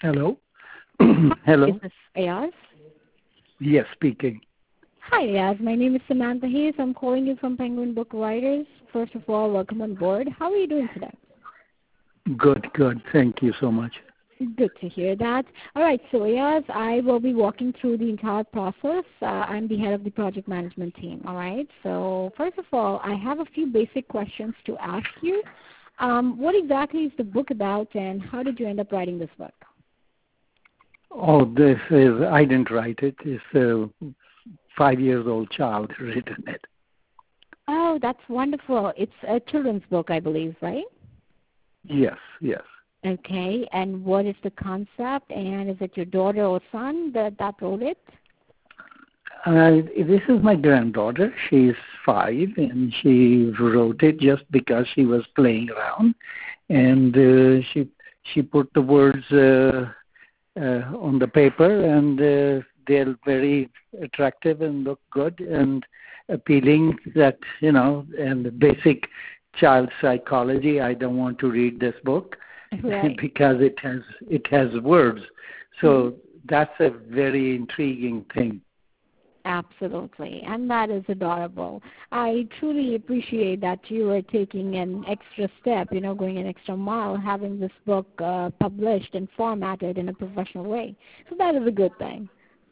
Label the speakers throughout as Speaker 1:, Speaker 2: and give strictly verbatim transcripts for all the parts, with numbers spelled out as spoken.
Speaker 1: Hello?
Speaker 2: Is
Speaker 1: Hello?
Speaker 2: this Ayaz?
Speaker 1: Yes, speaking.
Speaker 2: Hi, Ayaz. My name is Samantha Hayes. I'm calling you from Penguin Book Writers. First of all, welcome on board. How are you doing today?
Speaker 1: Good, good. Thank you so much.
Speaker 2: Good to hear that. All right, so Ayaz, I will be walking through the entire process. Uh, I'm the head of the project management team, all right? So first of all, I have a few basic questions to ask you. Um, what exactly is the book about, and how did you end up writing this book?
Speaker 1: Oh, this is, I didn't write it. It's a five years old child written it.
Speaker 2: Oh, that's wonderful. It's a children's book, I believe, right?
Speaker 1: Yes, yes.
Speaker 2: Okay, and what is the concept, and is it your daughter or son that, that wrote it?
Speaker 1: Uh, this is my granddaughter. She's five, and she wrote it just because she was playing around, and uh, she she put the words uh, uh, on the paper, and uh, they're very attractive and look good and appealing. That you know, and the basic child psychology. I don't want to read this book
Speaker 2: Right.
Speaker 1: because it has it has words. So
Speaker 2: Mm-hmm.
Speaker 1: that's a very intriguing thing.
Speaker 2: Absolutely, and that is adorable. I truly appreciate that you are taking an extra step, you know, going an extra mile, having this book uh, published and formatted in a professional way. So that is a good thing.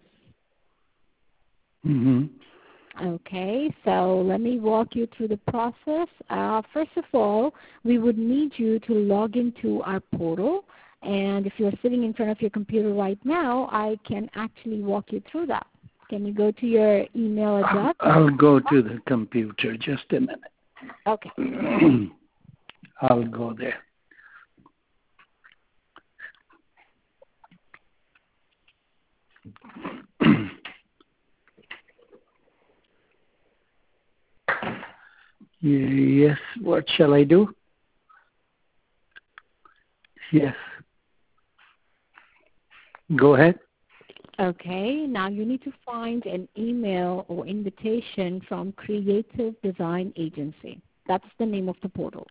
Speaker 1: Mm-hmm.
Speaker 2: Okay, so let me walk you through the process. Uh, first of all, we would need you to log into our portal. And if you're sitting in front of your computer right now, I can actually walk you through that. Can you go to your email
Speaker 1: I'll,
Speaker 2: address?
Speaker 1: I'll go to the computer just a minute.
Speaker 2: Okay.
Speaker 1: I'll go there. Yes, what shall I do? Yes. Go ahead.
Speaker 2: Okay, now you need to find an email or invitation from Creative Design Agency. That's the name of the portal.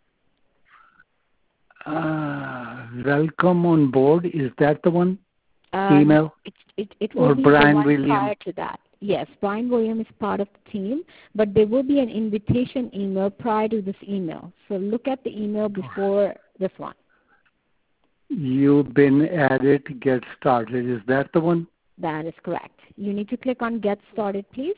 Speaker 1: Uh, welcome on board. Is that the one?
Speaker 2: Uh, no,
Speaker 1: Email?
Speaker 2: it, it, it will
Speaker 1: Or
Speaker 2: be the
Speaker 1: Brian
Speaker 2: one
Speaker 1: William?
Speaker 2: prior to that. Yes, Brian William is part of the team, but there will be an invitation email prior to this email. So look at the email before this one.
Speaker 1: You've been added. Get started. Is that the one?
Speaker 2: That is correct. You need to click on Get Started, please.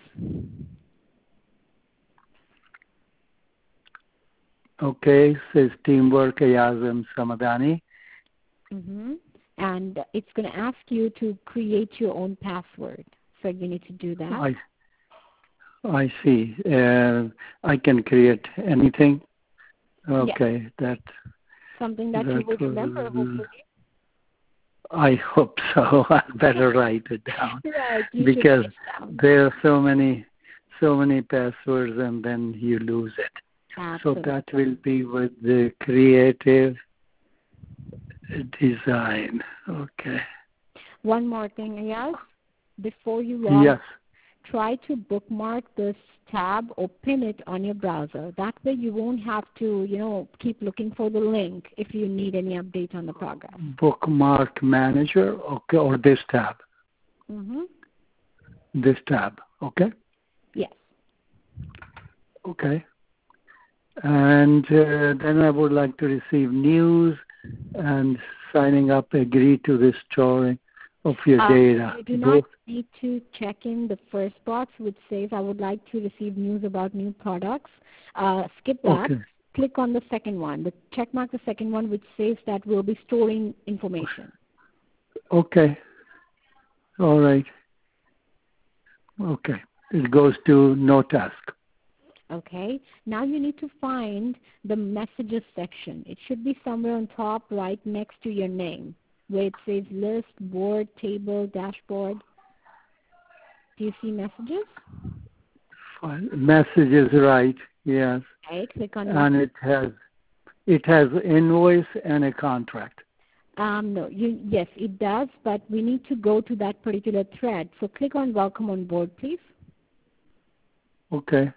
Speaker 1: Okay. Says Teamwork Ayazam Samadani.
Speaker 2: Mm-hmm. And it's going to ask you to create your own password. So you need to do that.
Speaker 1: I I see. Uh, I can create anything. Okay.
Speaker 2: Yes.
Speaker 1: That
Speaker 2: Something that you
Speaker 1: that
Speaker 2: would remember,
Speaker 1: was.
Speaker 2: hopefully.
Speaker 1: I hope so. I better write it down
Speaker 2: Right. You should
Speaker 1: because
Speaker 2: write it down.
Speaker 1: there are so many, so many passwords, and then you lose it. So
Speaker 2: Absolutely.
Speaker 1: that will be with the creative design. Okay.
Speaker 2: One more thing, Ayaz. Before you log,
Speaker 1: Yes.
Speaker 2: try to bookmark this tab or pin it on your browser. That way you won't have to, you know, keep looking for the link if you need any update on the progress.
Speaker 1: Bookmark manager. Okay. Or this tab.
Speaker 2: Mm-hmm.
Speaker 1: This tab. Okay.
Speaker 2: Yes.
Speaker 1: Okay. And uh, then I would like to receive news and signing up, agree to the story of your
Speaker 2: Um,
Speaker 1: data.
Speaker 2: you do not
Speaker 1: Both.
Speaker 2: need to check in the first box which says I would like to receive news about new products. Uh, skip that.
Speaker 1: Okay.
Speaker 2: Click on the second one. The check mark the second one which says that we'll be storing information.
Speaker 1: Okay. All right. Okay. It goes to no task.
Speaker 2: Okay. Now you need to find the messages section. It should be somewhere on top right next to your name where it says list, board, table, dashboard. Do you see messages?
Speaker 1: Fine. Message is right. Yes.
Speaker 2: Okay. Click on
Speaker 1: And
Speaker 2: message.
Speaker 1: it has it has invoice and a contract.
Speaker 2: Um, no, you, yes, it does, but we need to go to that particular thread. So click on welcome on board, please.
Speaker 1: Okay.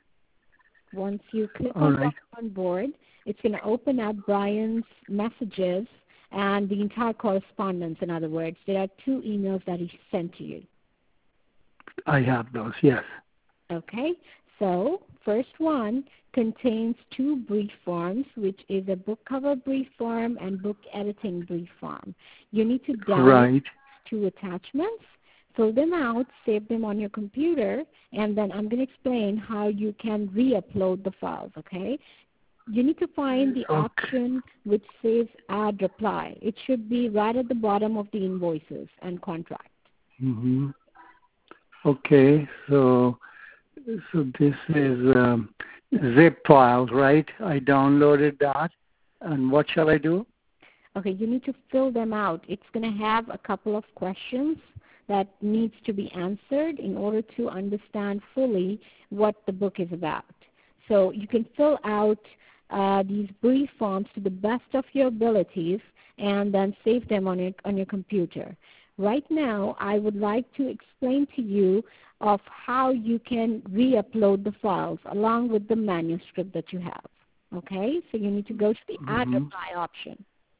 Speaker 2: Once you click
Speaker 1: All
Speaker 2: on
Speaker 1: right.
Speaker 2: welcome on board, it's going to open up Brian's messages and the entire correspondence. In other words, there are two emails that he sent to you.
Speaker 1: I have those, yes.
Speaker 2: Okay, so first one contains two brief forms, which is a book cover brief form and book editing brief form. You need to download
Speaker 1: Right.
Speaker 2: two attachments, fill them out, save them on your computer, and then I'm going to explain how you can re-upload the files, okay? You need to find the
Speaker 1: Okay.
Speaker 2: option which says Add Reply. It should be right at the bottom of the invoices and contract.
Speaker 1: Mm-hmm. Okay, so so this is um, zip files, right? I downloaded that, and what shall I do?
Speaker 2: Okay, you need to fill them out. It's going to have a couple of questions that needs to be answered in order to understand fully what the book is about. So you can fill out uh, these brief forms to the best of your abilities and then save them on your, on your computer. Right now, I would like to explain to you of how you can re-upload the files along with the manuscript that you have. Okay, so you need to go to the
Speaker 1: Mm-hmm.
Speaker 2: Add Reply option.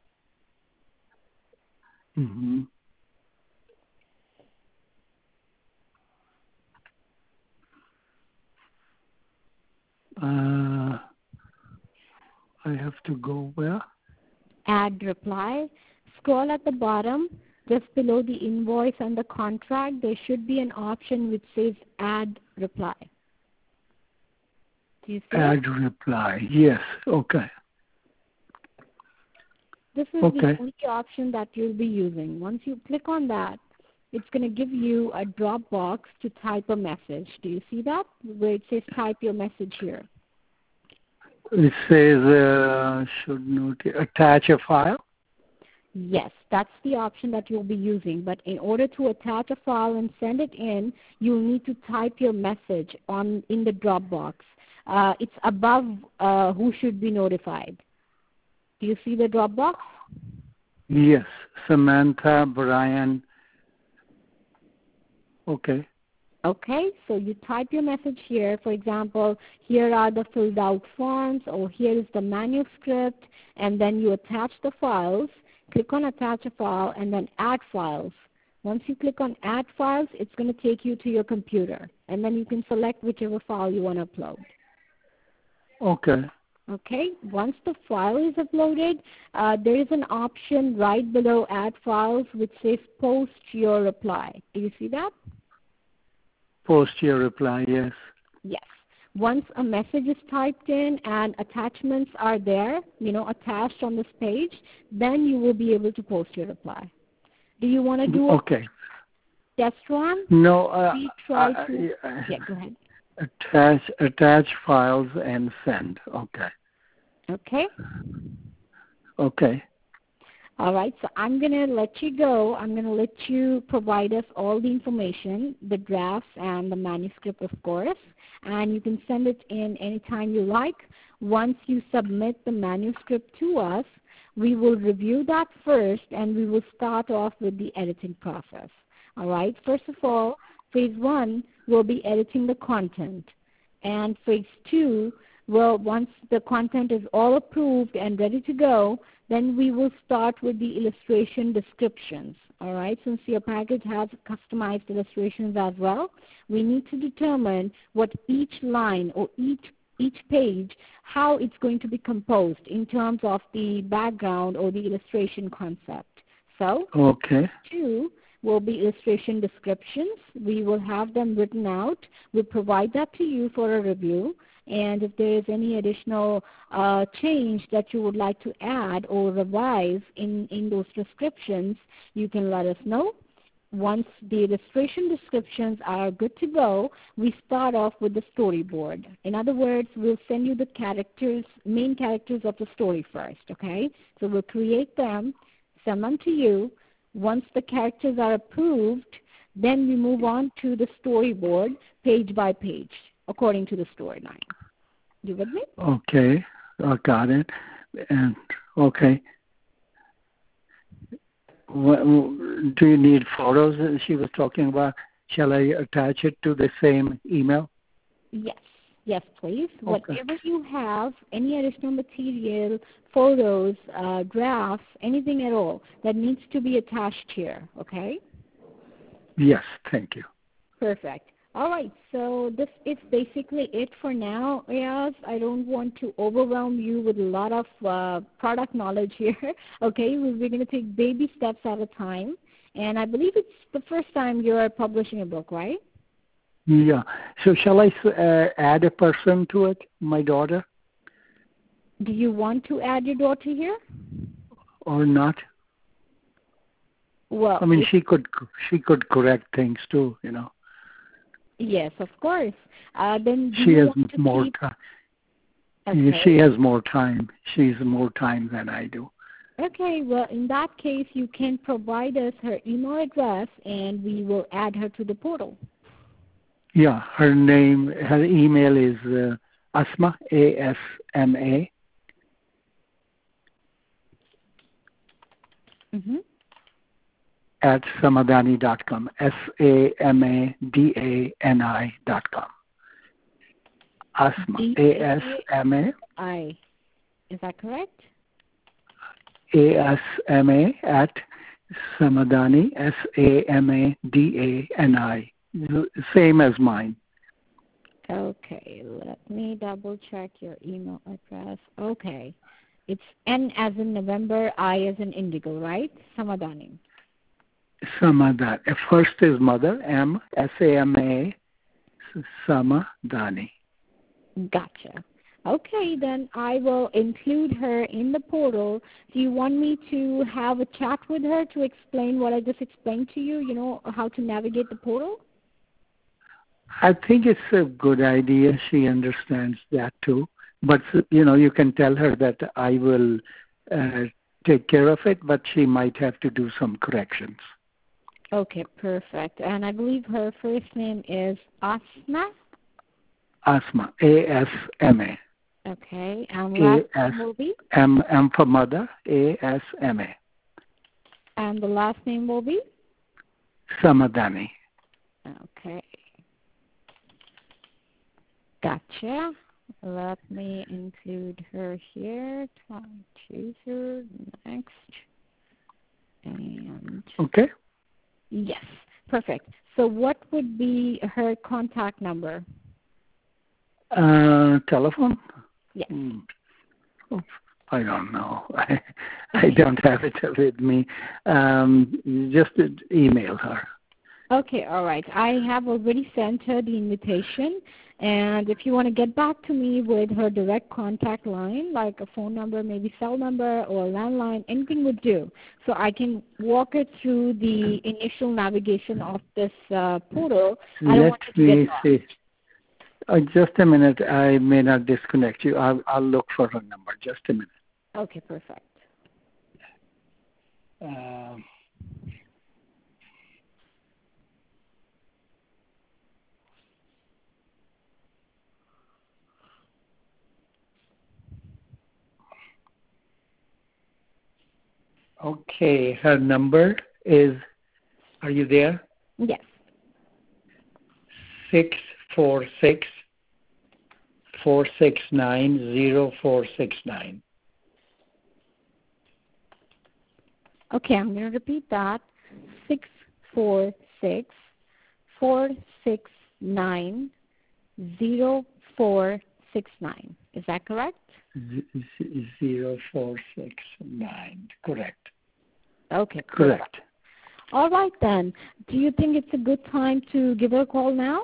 Speaker 1: Mm-hmm. Uh, I have to go where?
Speaker 2: Add Reply. Scroll at the bottom, just below the invoice and the contract, there should be an option which says Add Reply. Do you see
Speaker 1: Add
Speaker 2: it?
Speaker 1: reply. Yes. Okay.
Speaker 2: This is
Speaker 1: Okay.
Speaker 2: the only option that you'll be using. Once you click on that, it's going to give you a drop box to type a message. Do you see that? Where it says type your message here.
Speaker 1: It says uh, should not attach a file.
Speaker 2: Yes, that's the option that you'll be using. But in order to attach a file and send it in, you'll need to type your message on in the Dropbox. Uh, it's above uh, who should be notified. Do you see the Dropbox?
Speaker 1: Yes. Samantha, Brian. Okay.
Speaker 2: Okay, so you type your message here. For example, here are the filled out forms, or here is the manuscript, and then you attach the files. Click on Attach a File, and then Add Files. Once you click on Add Files, it's going to take you to your computer, and then you can select whichever file you want to upload.
Speaker 1: Okay.
Speaker 2: Okay, once the file is uploaded, uh, there is an option right below Add Files which says Post Your Reply. Do you see that?
Speaker 1: Post your reply. Yes.
Speaker 2: Yes. Once a message is typed in and attachments are there, you know, attached on this page, then you will be able to post your reply. Do you want to do a
Speaker 1: Okay.
Speaker 2: test run?
Speaker 1: No. Uh,
Speaker 2: We try
Speaker 1: I,
Speaker 2: to.
Speaker 1: I,
Speaker 2: Yeah, go ahead.
Speaker 1: attach attach files and send. Okay.
Speaker 2: Okay.
Speaker 1: Okay.
Speaker 2: All right, so I'm going to let you go. I'm going to let you provide us all the information, the drafts and the manuscript, of course, and you can send it in anytime you like. Once you submit the manuscript to us, we will review that first, and we will start off with the editing process. All right, first of all, phase one will be editing the content, and phase two, well, once the content is all approved and ready to go, then we will start with the illustration descriptions. All right, since your package has customized illustrations as well, we need to determine what each line or each each page, how it's going to be composed in terms of the background or the illustration concept. So,
Speaker 1: Okay.
Speaker 2: two will be illustration descriptions. We will have them written out. We'll provide that to you for a review. And if there is any additional uh, change that you would like to add or revise in, in those descriptions, you can let us know. Once the illustration descriptions are good to go, we start off with the storyboard. In other words, we'll send you the characters, main characters of the story first, okay? So we'll create them, send them to you. Once the characters are approved, then we move on to the storyboard page by page according to the storyline. You with me?
Speaker 1: Okay. I got it. And okay. What, do you need photos that she was talking about? Shall I attach it to the same email?
Speaker 2: Yes. Yes, please.
Speaker 1: Okay.
Speaker 2: Whatever you have, any additional material, photos, uh, drafts, anything at all that needs to be attached here, okay?
Speaker 1: Yes, thank you.
Speaker 2: Perfect. All right, so this is basically it for now, Ayaz. I don't want to overwhelm you with a lot of uh, product knowledge here, okay? We're going to take baby steps at a time, and I believe it's the first time you're publishing a book, right?
Speaker 1: Yeah. So shall I uh, add a person to it, my daughter?
Speaker 2: Do you want to add your daughter here?
Speaker 1: Or not?
Speaker 2: Well,
Speaker 1: I mean,
Speaker 2: if,
Speaker 1: she could she could correct things too, you know.
Speaker 2: yes, of course. Uh, then do
Speaker 1: She
Speaker 2: you
Speaker 1: has
Speaker 2: want to
Speaker 1: more
Speaker 2: keep...
Speaker 1: time.
Speaker 2: Okay.
Speaker 1: She has more time. She's more time than I do.
Speaker 2: Okay, well, in that case, you can provide us her email address, and we will add her to the portal.
Speaker 1: Yeah, her name, her email is uh, Asma, A S M A,
Speaker 2: Mm-hmm.
Speaker 1: at samadani dot com, S A M A D A N I dot com. Asma, A S M A.
Speaker 2: I. Is that correct?
Speaker 1: A S M A at Samadani, S A M A D A N I. Same as mine.
Speaker 2: Okay, let me double check your email address. Okay. It's N as in November, I as in Indigo, right? Samadani.
Speaker 1: Samadani. First is mother, M, S A M A, Samadani.
Speaker 2: Gotcha. Okay, then I will include her in the portal. Do you want me to have a chat with her to explain what I just explained to you, you know, how to navigate the portal?
Speaker 1: I think it's a good idea. She understands that too. But, you know, you can tell her that I will uh, take care of it, but she might have to do some corrections.
Speaker 2: Okay, perfect. And I believe her first name is Asma?
Speaker 1: Asma, A S M A.
Speaker 2: Okay, and last name will be?
Speaker 1: M, M for mother, A S M A.
Speaker 2: And the last name will be?
Speaker 1: Samadani.
Speaker 2: Okay. Gotcha. Let me include her here. Time chooser, next. And
Speaker 1: okay.
Speaker 2: Yes, perfect. So what would be her contact number?
Speaker 1: Uh, telephone?
Speaker 2: Yes.
Speaker 1: Hmm. Oh, I don't know. I, I don't have it with me. Um, just email her.
Speaker 2: Okay, all right. I have already sent her the invitation, and if you want to get back to me with her direct contact line, like a phone number, maybe cell number or a landline, anything would do. So I can walk her through the initial navigation of this uh, portal. I don't
Speaker 1: Let
Speaker 2: want her to
Speaker 1: me
Speaker 2: get lost.
Speaker 1: see. Uh, just a minute. I may not disconnect you. I'll, I'll look for her number. Just a minute.
Speaker 2: Okay, perfect.
Speaker 1: Um, okay. Her number is, are you there?
Speaker 2: Yes.
Speaker 1: six four six, four six nine, zero four six nine.
Speaker 2: Okay, I'm going to repeat that. six four six, four six nine, zero four six nine. Is that correct?
Speaker 1: zero four six nine. Correct.
Speaker 2: Okay,
Speaker 1: correct.
Speaker 2: Perfect. All right then. Do you think it's a good time to give her a call now?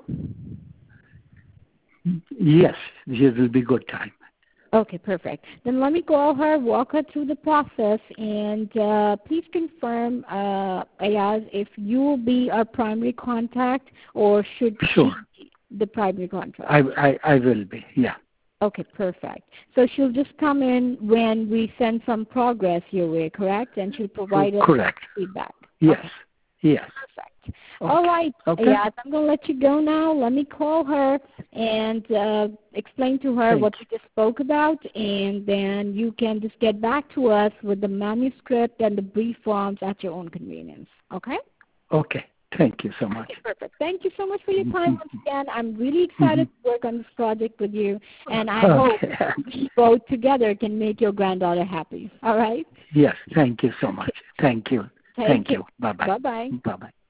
Speaker 1: Yes, it will be good time.
Speaker 2: Okay, perfect. Then let me call her, walk her through the process, and uh, please confirm, uh, Ayaz, if you will be our primary contact or should
Speaker 1: Sure.
Speaker 2: she be the primary contact?
Speaker 1: I, I, I will be, yeah.
Speaker 2: Okay, perfect. So she'll just come in when we send some progress your way, correct? And she'll provide us
Speaker 1: correct.
Speaker 2: feedback.
Speaker 1: Yes,
Speaker 2: okay.
Speaker 1: yes.
Speaker 2: Perfect.
Speaker 1: Okay.
Speaker 2: All right,
Speaker 1: okay.
Speaker 2: Ayaz, I'm going to let you go now. Let me call her and uh, explain to her
Speaker 1: Thank
Speaker 2: what
Speaker 1: you.
Speaker 2: we just spoke about, and then you can just get back to us with the manuscript and the brief forms at your own convenience. Okay?
Speaker 1: Okay. Thank you so much.
Speaker 2: Okay, perfect. Thank you so much for your time once again. I'm really excited to work on this project with you, and I
Speaker 1: Okay.
Speaker 2: hope we both together can make your granddaughter happy. All right?
Speaker 1: Yes, thank you so much. Thank you.
Speaker 2: Take
Speaker 1: Thank
Speaker 2: care.
Speaker 1: you. Bye-bye.
Speaker 2: Bye-bye.
Speaker 1: Bye-bye.